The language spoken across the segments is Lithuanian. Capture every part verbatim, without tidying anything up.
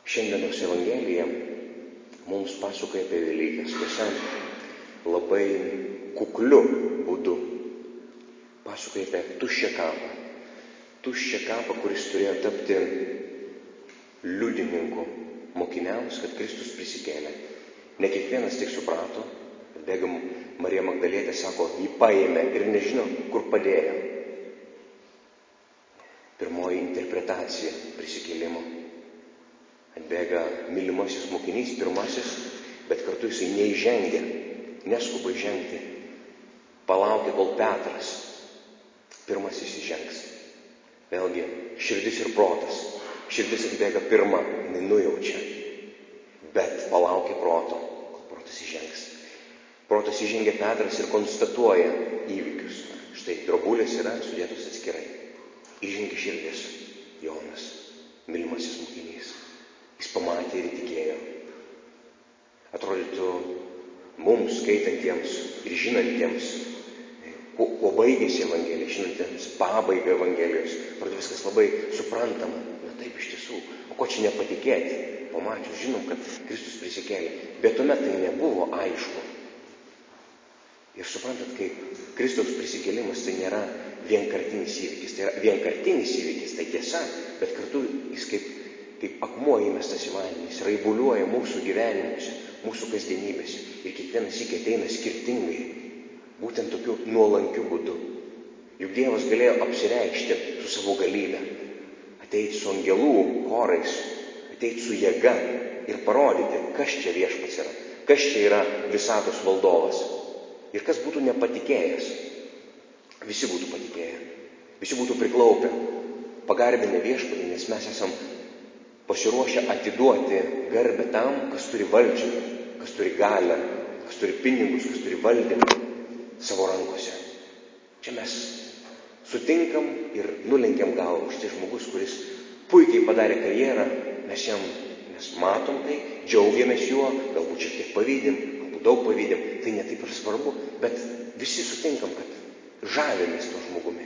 Šiandienos Evangelija mums pasakoja apie Velykas, tiesa, labai kukliu būdu. Pasakoja apie tuščią kapą. Tuščią kapą, kuris turėjo tapti liudininku mokiniams, kad Kristus prisikėlė. Ne kiekvienas tik suprato, kad bėgam Marija Magdalietė sako, jį paėmė ir nežino, kur padėjo. Pirmoji interpretacija prisikėlimo. Atbėga mylimasis mokinys, pirmasis, bet kartu jisai neįžengia, neskuba įžengti. Palaukia, kol Petras pirmasis įžengs. Vėlgi, širdis ir protas. Širdis atbėga pirma, jinai nujaučia. Bet palaukia proto, kol protas įžengs. Protas įžengia Petras ir konstatuoja įvykius. Štai drobulės yra sudėtos atskirai. Įžengė širdis, Jonas, mylimasis mokinys. Jis pamatė ir įtikėjo. Atrodytų mums, skaitantiems ir žinantiems, kuo, kuo baigėsi Evangelija, žinantiems pabaigą Evangelijos, atrodo viskas labai suprantama. Na taip iš tiesų, o ko čia nepatikėti? Pamačius, žinom, kad Kristus prisikėlė. Bet tuomet tai nebuvo aišku. Ir suprantat, kai Kristaus prisikėlimas tai nėra vienkartinis įvykis. Tai yra vienkartinis įvykis, tai tiesa, bet kartu jis kaip, kaip akmuo įmestas į vandenį, jis raibuliuoja mūsų gyvenimuose, mūsų kasdienybėse. Ir kiekvienas iki ateina skirtingai, būtent tokiu nuolankiu būdu. Juk Dievas galėjo apsireikšti su savo galybė, ateiti su angelų chorais, ateiti su jėga ir parodyti, kas čia viešpats yra, kas čia yra visatos valdovas. Ir kas būtų nepatikėjęs, visi būtų patikėję, visi būtų priklaupę, pagarbinę viešpatį, nes mes esam pasiruošę atiduoti garbę tam, kas turi valdžią, kas turi galią, kas turi pinigus, kas turi valdymą savo rankose. Čia mes sutinkam ir nulenkiam galvą. Štai žmogus, kuris puikiai padarė karjerą, mes jam mes matom tai, džiaugiamės juo, galbūt šiek tiek pavydim, daug pavydim, tai ne taip ir svarbu, bet visi sutinkam, kad žavimės to žmogumi.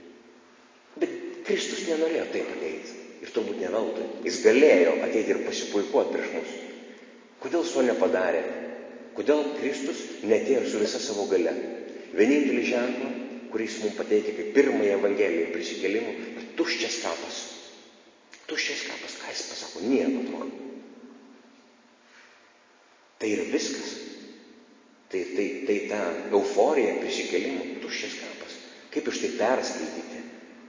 Bet Kristus nenorėjo taip ateiti. Ir turbūt ne veltui. Jis galėjo ateiti ir pasipuikuoti prieš mus. Kodėl jis to nepadarė? Kodėl Kristus neatėjo su visa savo galia? Vienintelį ženklą, kuris mums pateikia kaip pirmąją Evangeliją prisikėlimų, ir tuščias kapas. Tuščias kapas, ką jis pasako? Nieko atrodo. Tai ir viskas. Tai, tai, tai ta euforija prisikėlimų, tuščias kapas. Kaip iš tai perskaityti?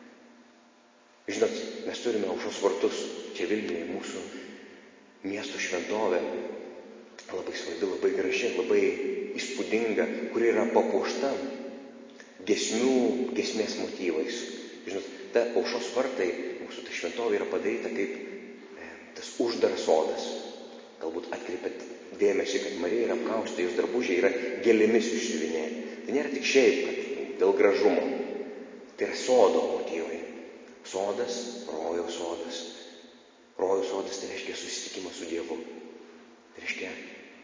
Žinot, mes turime Aušros vartus, čia Vilniuje, mūsų miesto šventovė, labai svarbi, labai graži, labai įspūdinga, kuri yra papuošta giesmių, giesmės motyvais. Žinot, ta Aušros vartai, mūsų ta šventovė yra padaryta kaip e, tas uždaras sodas. Galbūt atkreipėt dėmesį, kad Marija yra apkaustyta, jos drabužiai yra gėlėmis išsiuvinėti. Tai nėra tik šiaip, kad dėl gražumo. Tai yra sodo motyvai. Sodas, rojaus sodas. Rojaus sodas tai reiškia susitikimas su Dievu. Tai reiškia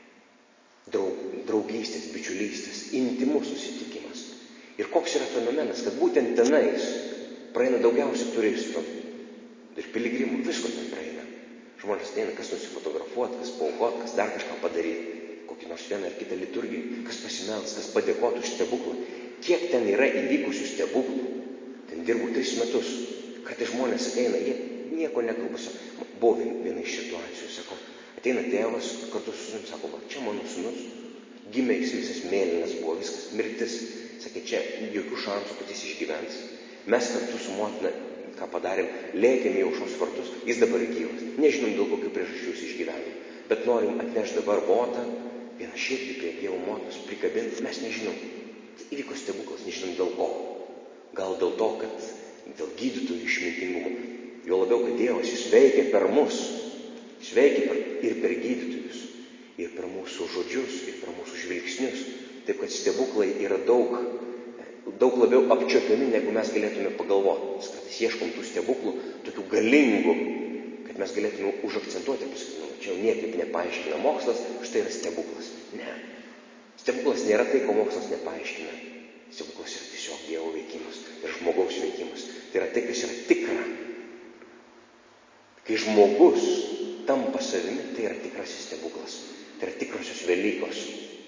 draug, draugystės, bičiulystės, intimus susitikimas. Ir koks yra fenomenas, kad būtent tenais praeina daugiausiai turistų ir piligrimų, visko ten praeina. Žmonės ateina, kas nusifotografuoti, kas paaukoti, kas dar kažką padaryti, kokį nors vieną ar kitą liturgiją, kas pasimels, kas padėkotų už stebuklą. Kiek ten yra įvykusių stebuklų? Ten dirbu tris metus. Kartais žmonės ateina, jie nieko nekalba. Buvo viena iš situacijų, sako, ateina tėvas kartu su sūnum, sako, va, čia mano sūnus, gimė jis visas mėlynas buvo, viskas mirtis. Sakė, čia jokių šansų, kad jis išgyvens. Mes kartu su motina, ką padarėm, lėkėm į Aušros vartus, jis dabar gyvas. Nežinom, dėl kokių priežasčių jis išgyveno. Bet norim atnešti dabar botą, vieną širdį prie Dievo motinos, prikabinti. Mes nežinom. Įvyko stebuklas, nežinom dėl ko. Gal dėl to, kad dėl gydytojų išmintingumo. Jo labiau, kad Dievas jis veikia per mus. Jis veikia per, ir per gydytojus, ir per mūsų žodžius, ir per mūsų žvilgsnius. Taip, kad stebuklai yra daug daug labiau apčiuopiami, negu mes galėtume pagalvoti. Mes kartais ieškom tų stebuklų, tokių galingų, kad mes galėtume užakcentuoti ir pasakyti, nu, čia jau niekaip nepaaiškina mokslas, štai yra stebuklas. Ne. Stebuklas nėra tai, ko mokslas nepaaiškina. Stebuklas yra tiesiog Dievo veikimas ir žmogaus veikimas. Tai yra tai, kas yra tikra. Kai žmogus tampa savimi, tai yra tikrasis stebuklas. Tai yra tikrosios Velykos.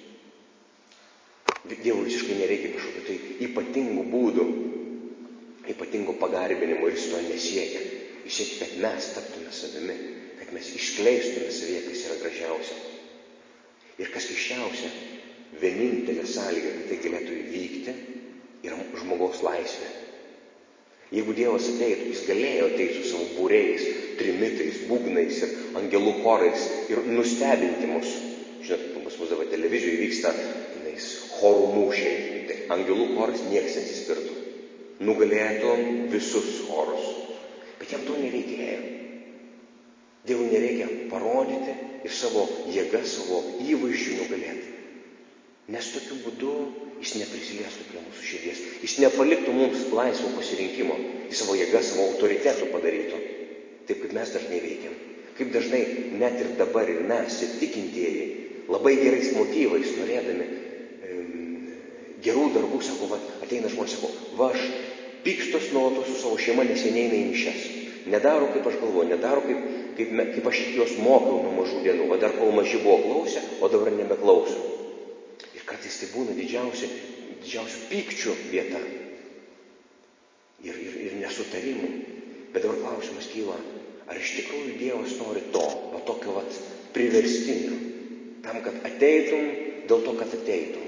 Dievui visiškai nereikia kažkokių tai ypatingų būdų, ypatingų pagarbinimų ir jis to nesiekia. Jis siekia, kad mes taptume savimi, kad mes išskleistume savyje, kas yra gražiausia. Ir kas keisčiausia, vienintelė sąlyga, kad tai galėtų įvykti, yra žmogaus laisvė. Jeigu Dievas ateitų, jis galėjo ateiti su savo būriais, trimitais, būgnais ir angelų chorais ir nustebinti mus. Žinot, pas mus dabar televizijoje vyksta chorų mūšiai. Tai angelų choras niekas nesispirtų. Nugalėtų visus chorus. Bet jam to nereikėjo. Dievui nereikia parodyti ir savo jėgą, savo įvaizdžių nugalėti. Nes tokiu būdu jis neprisiliestų prie mūsų širdies. Jis nepaliktų mums laisvo pasirinkimo. Jis savo jėgą, savo autoritetų padarytų. Taip kaip mes dažnai veikiam. Kaip dažnai net ir dabar ir mes, ir tikintieji, labai gerais motyvais, norėdami gerų darbų, sako, va, ateina žmonės, sako, va, aš pykstos nuolatos su savo šeima, nes jie neina į mišias. Nedaro, kaip aš galvoju, nedaro, kaip, kaip, kaip aš juos mokiau nuo mažų dienų, o dar kol maži buvo klausę, o dabar nebeklauso. Ir kartais tai būna didžiausia, didžiausių pykčių vieta. Ir, ir, ir nesutarimų. Bet dabar klausimas kyla, ar iš tikrųjų Dievas nori to, o tokio vat priverstinio, tam, kad ateitum, dėl to, kad ateitum.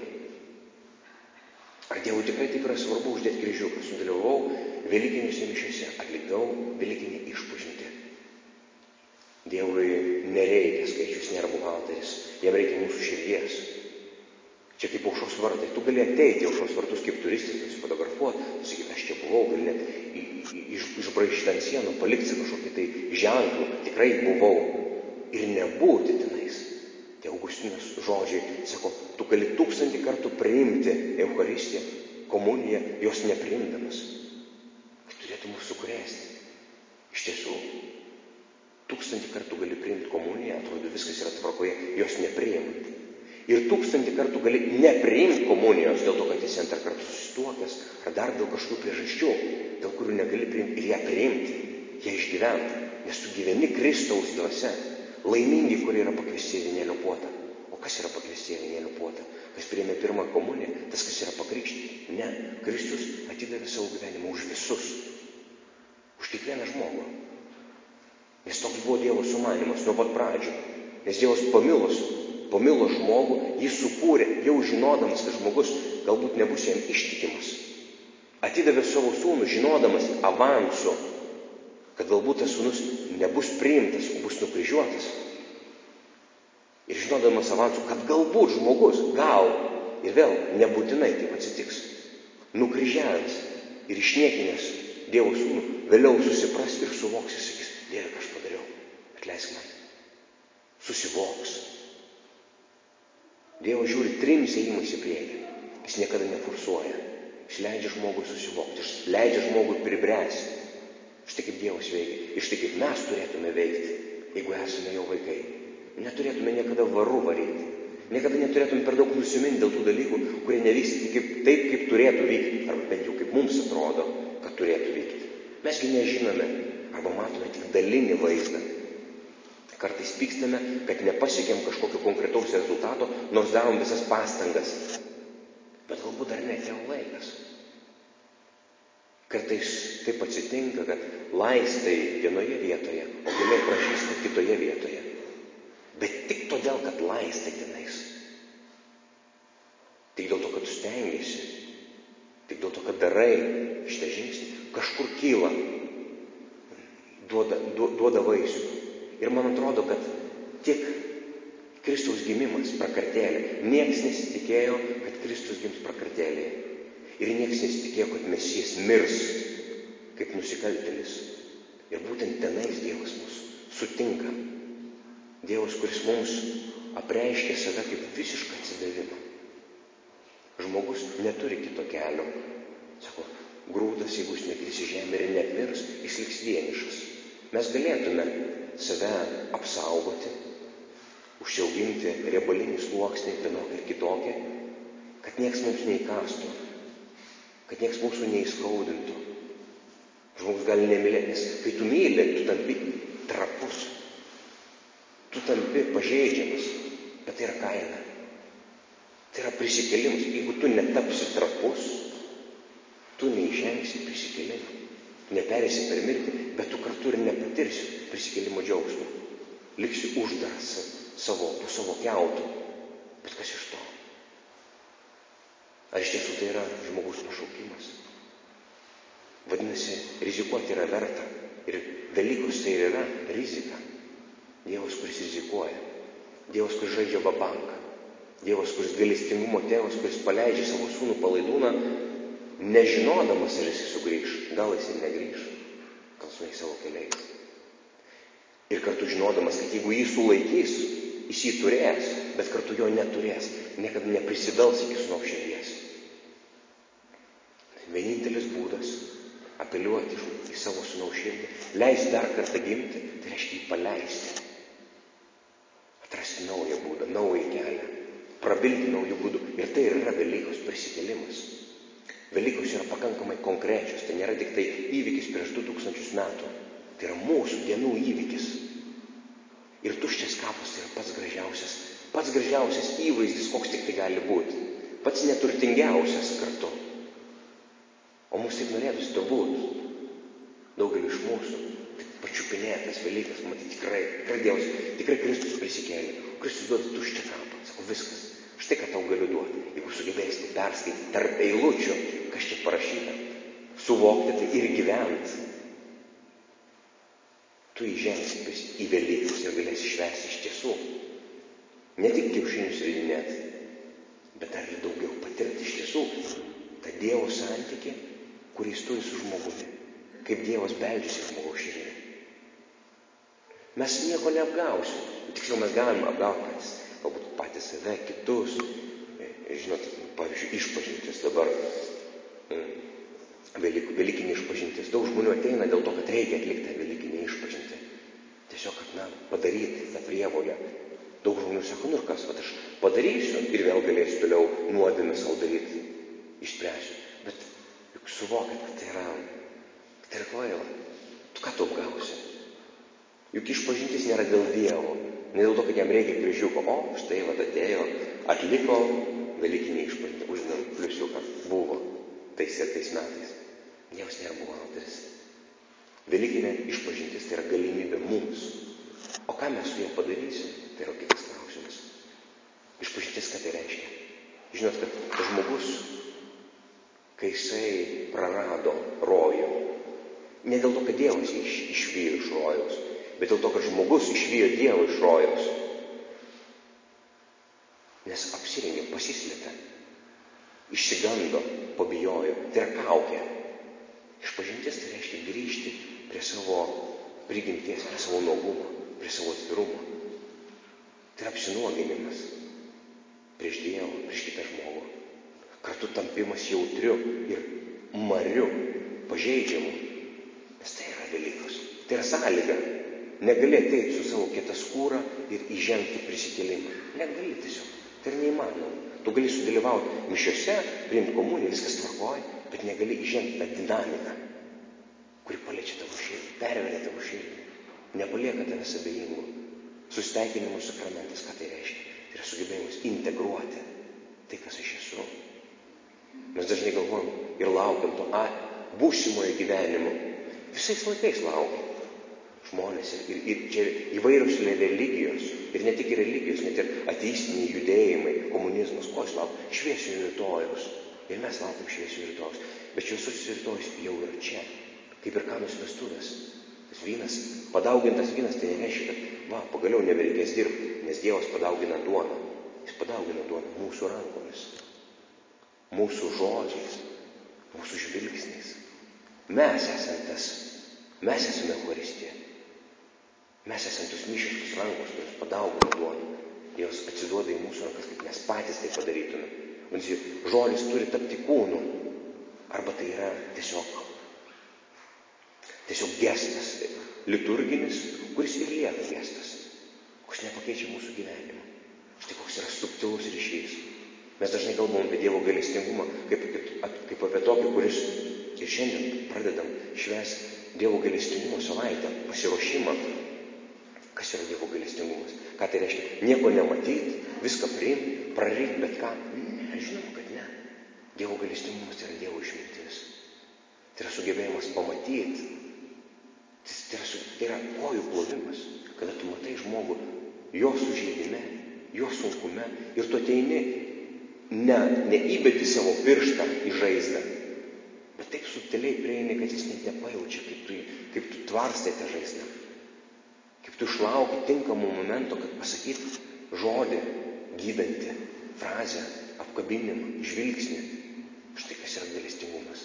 Ar Dievui tikrai taip yra svarbu uždėti kryžiuką? Sudalyvau Velykinėse mišiose, atlikau Velykinį išpažintį. Dievui nereikia skaičius, nėra buhalteris, jam reikia mūsų širdies. Čia kaip aušros vartai. Tu gali ateiti aušros vartus kaip turistas, nusifotografuoti, sakyti, aš čia buvau, gali net išbraižyti ant sienų, palikti kažkokį tai ženklų, tikrai buvau ir nebūti tenais. Tai Augustinas žodžiai, sako, tu gali tūkstantį kartų priimti Eucharistiją, komuniją, jos nepriimdamas. Kad turėtų mūsų sukrėsti. Iš tiesų, tūkstantį kartų gali priimti komuniją, atrodo viskas yra tvarkoje, jos nepriimant. Ir tūkstantį kartų gali nepriimti komunijos dėl to, kad esi antrą kartą susituokęs, ar dar dėl kažkokių priežasčių, dėl kurių negali priimti ir ją priimti, ją išgyventi, nes tu gyveni Kristaus dvasia. Laimingi, kurie yra pakviesti į vynėlio puotą. O kas yra pakviesti į vynėlio puotą? Kas priėmė pirmą komuniją, tas, kas yra pakrikštyti. Ne, Kristus atidavė savo gyvenimą už visus. Už kiekvieną žmogų. Nes toks buvo Dievo sumanymas nuo pat pradžių. Nes Dievas pamilus, pamilo žmogų, jį sukūrė, jau žinodamas, kad žmogus galbūt nebus jam ištikimas. Atidavė savo sūnų, žinodamas avansu, kad galbūt tas sūnus nebus priimtas, o bus nukryžiuotas. Ir žinodamas avansu, kad galbūt žmogus, gal, ir vėl nebūtinai taip atsitiks, nukryžiavęs ir išniekinęs Dievo sūnų, vėliau susipras ir suvoks ir sakys, Dieve, ką aš padariau, atleisk man. Susivoks. Dievas žiūri trims ėjimais į priekį. Jis niekada neforsuoja. Jis leidžia žmogui susivokti, jis leidžia žmogui pribręsti. Štai kaip Dievas veikia. Ir štai kaip mes turėtume veikti, jeigu esame jo vaikai. Neturėtume niekada varų varyti. Niekada neturėtume per daug nusiminti dėl tų dalykų, kurie nevyks kaip, taip, kaip turėtų vykti. Arba bent jau kaip mums atrodo, kad turėtų vykti. Mesgi nežinome, arba matome tik dalinį vaizdą. Kartais pykstame, kad nepasiekėm kažkokio konkretaus rezultato, nors darom visas pastangas. Bet galbūt dar netėjo laikas. Kartais taip atsitinka, kad laistai vienoje vietoje, o giliai pražįsta kitoje vietoje. Bet tik todėl, kad laistai tenais. Tik dėl to, kad tu stengiasi. Tik dėl to, kad darai šitą žingsnį. Kažkur kyla, duoda, duoda vaisių. Ir man atrodo, kad tik Kristaus gimimas prakartėlė. Niekas nesitikėjo, kad Kristus gims prakartėlėje. Ir niekas nesitikėjo, kad Mesijas mirs kaip nusikaltėlis. Ir būtent tenais Dievas mus sutinka. Dievas, kuris mums apreiškia save kaip visišką atsidavimą. Žmogus neturi kito kelio. Sako, grūdas, jeigu jis nekris į žemę ir neapmirs, jis liks vienišas. Mes galėtume save apsaugoti, užsiauginti riebalinį sluoksnį vienokį ir kitokį, kad nieks mums neįkastų. Kad nieks mūsų neįskaudintų. Žmogus gali nemylėti, nes kai tu myli, tu tampi trapus. tampi pažeidžiamas, bet tai yra kaina. Tai yra prisikėlimas. Jeigu tu netapsi trapus, tu neįžengsi prisikėlimą. Neperėsi per mirtį, bet tu kartu ir nepatirsi prisikėlimo džiaugsmo. Liksi uždaras savo, po savo kiautų. Bet kas iš to? Ar iš tiesų tai yra žmogus pašaukimas? Vadinasi, rizikuoti yra verta. Ir Velykos tai ir yra rizika. Dievas, kuris rizikuoja. Dievas, kuris žaidžia vabanką. Dievas, kuris gailestingumo tėvas, kuris paleidžia savo sūnų palaidūną, nežinodamas, ar jis sugrįš. Gal jis ir negrįš. Gal su jais savo keliais. Ir kartu žinodamas, kad jeigu jį sulaikys, jis jį turės, bet kartu jo neturės. Niekada neprisibels iki sūnaus širdies. Vienintelis būdas apeliuoti į savo sūnaus širdį, leis dar kartą gimti, tai reiškia jį paleisti. Atrasti naują būdą, naują kelią, prabilti naujų būdų. Ir tai yra Velykos prisikėlimas. Velykos yra pakankamai konkrečios, tai nėra tik tai įvykis prieš du tūkstančius metų. Tai yra mūsų dienų įvykis. Ir tuščias kapas tai yra pats gražiausias, pats gražiausias įvaizdis, koks tik tai gali būti. Pats neturtingiausias kartu. O mums taip norėtųsi turbūt daugelį iš mūsų tik pačiupinėtas Velykas, matyti tikrai, tikrai Dievas, tikrai Kristus prisikėlė. Kristus duoda tuščią kapą. Sako, viskas. Štai ką tau galiu duoti. Jeigu sugebėsite perskaityti tarp eilučių, kas čia parašyta, suvokti tai ir gyventi, tu įžengsi į Velykas ir galėsi švęsti iš tiesų. Ne tik kiaušinius ridinėti, bet dar ir daugiau patirti iš tiesų tą Dievo santykį, kurį jis turi su žmogumi. Kaip Dievas beldžiasi žmogaus širdį. Mes nieko neapgausim. Tiksliau, mes galime apgauti patys, galbūt patys save, kitus. Žinot, pavyzdžiui, išpažintis dabar, Velyk, Velykinė išpažintis. Daug žmonių ateina dėl to, kad reikia atlikti tą Velykinę išpažintį. Tiesiog, kad, na, padaryti tą prievolę. Daug žmonių sako, nu ir kas, vat aš padarysiu ir vėl galėsiu toliau nuodėmę savo daryti, išspręsiu. Bet juk suvokit, kad tai yra, kad tai yra kvaila. Tu ką tu apgausi? Juk išpažintis nėra dėl Dievo. Ne dėl to, kad jam reikia kryžiuko. O, štai vat atėjo, atliko Velykinį išpažintį. Uždam pliusiuką. Buvo tais ir tais metais. Dievas nėra buhalteris. Velykinė išpažintis tai yra galimybė mums. O ką mes su ja padarysim? Tai yra kitas klausimas. Išpažintis, ką tai reiškia? Žinot, kad žmogus, kai jisai prarado rojų, ne dėl to, kad Dievas jį iš, išvijo iš rojaus, bet dėl to, kad žmogus išvijo Dievą iš rojaus, nes apsirengė, pasislėpė, išsigando, pabijojo. Tai yra kaukė. Išpažintis tai reiškia grįžti prie savo prigimties, prie savo nuogumo, prie savo atvirumo. Tai yra apsinuoginimas prieš Dievą, prieš kitą žmogų. Kartu tampimas jautriu ir mariu, pažeidžiamu. Nes tai yra Velykos. Tai yra sąlyga. Negali ateiti su savo kieta skūra ir įžengti prisikėlimą. Negali tiesiog. Tai yra neįmanoma. Tu gali sudalyvauti mišiose, priimti komuniją, viskas tvarkoja, bet negali įžengti tą dinamiką, kuri paliečia tavo širdį, perveria tavo širdį, nepalieka tavęs abejingų. Susitaikinimo sakramentas, ką tai reiškia? Tai yra sugebėjimas integruoti tai, kas aš esu. Mes dažnai galvojam ir laukiam to a, būsimojo gyvenimo. Visais laikais laukiam žmonės. Ir, ir čia įvairios religijos. Ir ne tik religijos, net ir ateistiniai judėjimai, komunizmas. Ko jis laukia? Šviesiojo rytojaus. Ir mes laukiam šviesiojo rytojaus. Bet šviesusis rytojus jau yra čia. Kaip ir Kanos vestuvės. Tas vynas, padaugintas vynas, tai nereiškia, kad va, pagaliau nebereikės dirbti, nes Dievas padaugina duoną. Jis padaugina duoną mūsų rankomis, mūsų žodžiais, mūsų žvilgsniais. Mes esame tas, mes esame Eucharistija. Mes esame tos mišiškos rankos, kurios padaugina duoną. Dievas atsiduoda į mūsų rankas, kad mes patys tai padarytume. Vadinasi, žodis turi tapti kūnu, arba tai yra tiesiog Tiesiog gestas, liturginis, kuris ir lieka gestas, kuris nepakeičia mūsų gyvenimo. Štai koks yra subtilus ryšys. Mes dažnai kalbam apie Dievo gailestingumą, kaip, kaip, kaip apie tokį, kuris ir šiandien pradedam švęsti Dievo gailestingumo savaitę, pasiruošimą Kas yra Dievo gailestingumas? Ką tai reiškia? Nieko nematyti, viską priimti, praryti bet ką. Ne, žinoma, kad ne. Dievo gailestingumas tai yra Dievo išmintis. Tai yra sugebėjimas pamatyti. Tai yra, tai yra kojų plovimas, kada tu matai žmogų jo sužeidime, jo sunkume ir tu ateini, ne, neįbedi savo pirštą į žaizdą, bet taip subtiliai prieini, kad jis net nepajaučia, kaip tu, kaip tu tvarstai tą žaizdą. Kaip tu išlauki tinkamų momento, kad pasakyti žodį, gydantį, frazę, apkabinimą, žvilgsnį. Štai kas yra gailestingumas.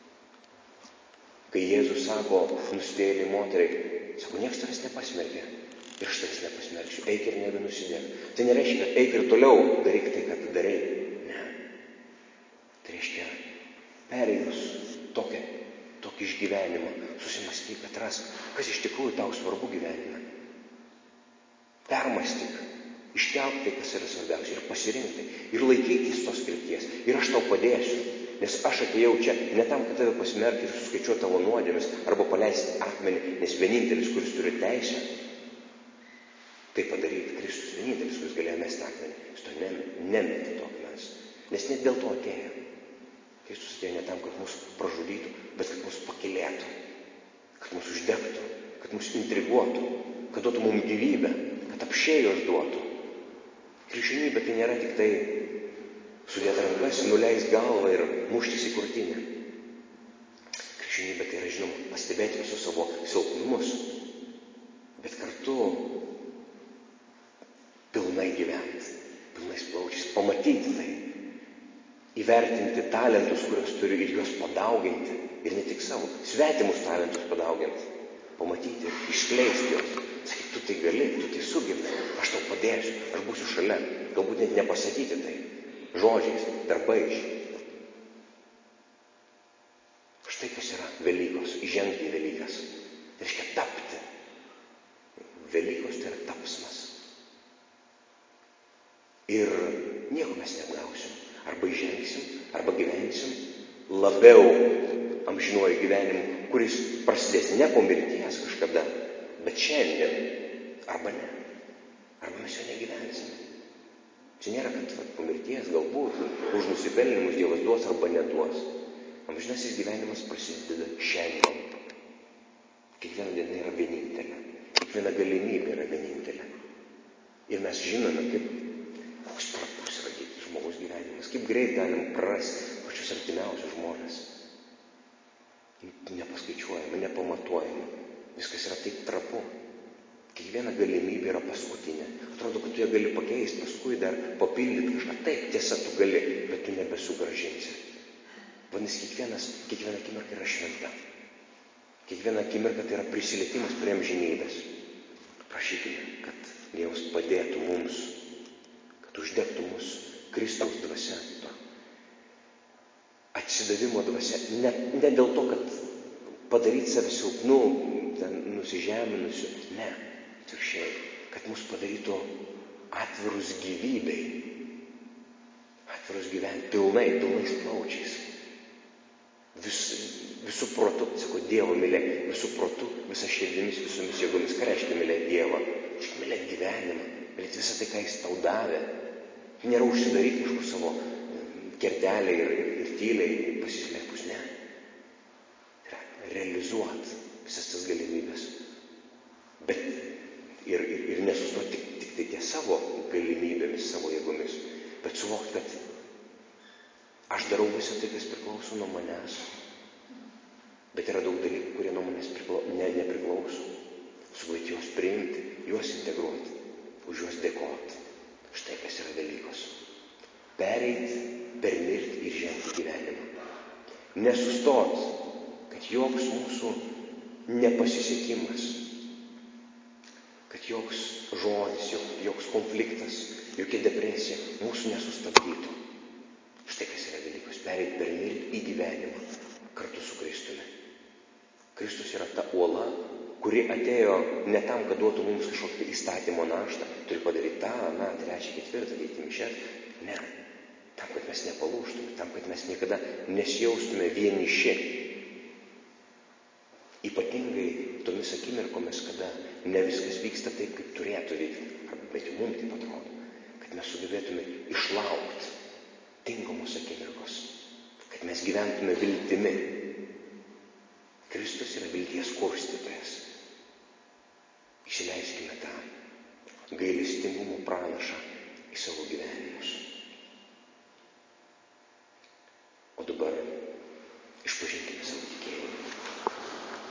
Kai Jėzus sako nusidėjėliai moteriai, sako, niekas tavęs nepasmerkė ir aš tavęs nepasmerksiu, eik ir nebenusidėk. Tai nereiškia, kad eik ir toliau daryk tai, ką tu darai. Ne. Tai reiškia, perėjus tokį, tokį išgyvenimą, susimastyk, atrask, kas iš tikrųjų tau svarbu gyvenime. Permastyk, iškelk tai, kas yra svarbiausia ir pasirinkti ir laikykis tos krypties ir aš tau padėsiu. Nes aš atėjau čia ne tam, kad tave pasmerkti ir suskaičiuoti tavo nuodėmes arba paleisti akmenį, nes vienintelis, kuris turi teisę tai padaryti, Kristus vienintelis, kuris galėjo mesti akmenį, jis to nemetė to akmens. Nes net dėl to atėjo. Kristus atėjo ne tam, kad mus pražudytų, bet kad mus pakylėtų, kad mus uždegtų, kad mus intriguotų, kad duotų mums gyvybę, kad apšėjos duotų. Krikščionybė tai nėra tik tai sudėti rankas, nuleis galvą ir muštis į krūtinę. Krikščionybė tai yra, žinoma, pastebėti visus savo silpnumus, bet kartu pilnai gyventi, pilnais plaučiais, pamatyti tai, įvertinti talentus, kuriuos turiu ir juos padauginti, ir ne tik savo, svetimus talentus padauginti, pamatyti ir išskleisti juos. Sakyk, tu tai gali, tu tai sugebi, aš tau padėsiu, aš būsiu šalia, galbūt net nepasakyti tai. Žodžiais, darbais. Štai kas yra Velykos, įžengti į Velykas. Tai reiškia tapti. Velykos tai yra tapsmas. Ir nieko mes neapgausim. Arba įžengsim, arba gyvensim labiau amžinuoju gyvenimu, kuris prasidės ne po mirties kažkada, bet šiandien. Arba ne. Arba mes jo negyvensim. Čia nėra, kad va, po mirties galbūt už nusipelnimus Dievas duos arba neduos. Amžinasis gyvenimas prasideda šiandien. Kiekviena diena yra vienintelė. Kiekviena galimybė yra vienintelė. Ir mes žinome, kaip koks trapus yra žmogus gyvenimas. Kaip greit galim prarasti pačius artimiausius žmonės. Nepaskaičiuojama, nepamatuojama. Viskas yra taip trapu. Kiekviena galimybė yra paskutinė. Atrodo, kad tu ją gali pakeisti, paskui dar papildyti kažką. Taip, tiesa, tu gali, bet tu nebesugrąžinsi. Vadinasi, kiekvienas, kiekviena akimirka yra šventa. Kiekviena akimirka tai yra prisilietimas prie amžinybės. Prašykime, kad Dievas padėtų mums, kad uždegtų mus Kristaus dvasia. Atsidavimo dvasia. Ne, ne dėl to, kad padaryti save silpnu, nusižeminusiu. Ne. Atvirkščiai, kad mus padarytų atvirus gyvybei, atvirus gyventi pilnai, pilnais plaučiais. Vis, visų protų, sako, Dievo mylėk, visų protų, visą širdimis, visomis jėgomis. Ką reiškia mylėk Dievą? Reiškia mylėk gyvenimą, mylėk visą tai, ką Jis tau davė. Nėra užsidaryti kažkur savo kertelę ir, ir, ir tyliai pasislėpus, ne. Tai yra realizuoti visas tas galimybės. Bet ir, ir, ir nesustoti tik, tik tai ties savo galimybėmis, savo jėgomis, bet suvokti, kad aš darau visą tai, kas priklauso nuo manęs, bet yra daug dalykų, kurie nuo manęs priklau, ne, nepriklauso. Sugebėti juos priimti, juos integruoti, už juos dėkoti. Štai kas yra Velykos. Pereiti, permirti ir žengti gyvenimą. Nesustoti, kad joks mūsų nepasisekimas, kad joks žodis, joks konfliktas, jokia depresija mūsų nesustabdytų. Štai kas yra Velykos. Pereiti, permirti į gyvenimą kartu su Kristumi. Kristus yra ta uola, kuri atėjo ne tam, kad duotų mums kažkokį įstatymo naštą, turi padaryti tą, na, trečią, ketvirtą, eiti mišias. Ne. Tam, kad mes nepalūštume, tam, kad mes niekada nesijaustume vieniši. Ypatingai tomis akimirkomis, akimirkomis, kada ne viskas vyksta taip, kaip turėtų vykti, arba bent jau mums taip atrodo, kad mes sugebėtume išlaukti tinkamos akimirkos, kad mes gyventume viltimi. Kristus yra vilties kurstytojas. Įsileiskime tą gailestingumo pranašą į savo gyvenimus. O dabar išpažinkime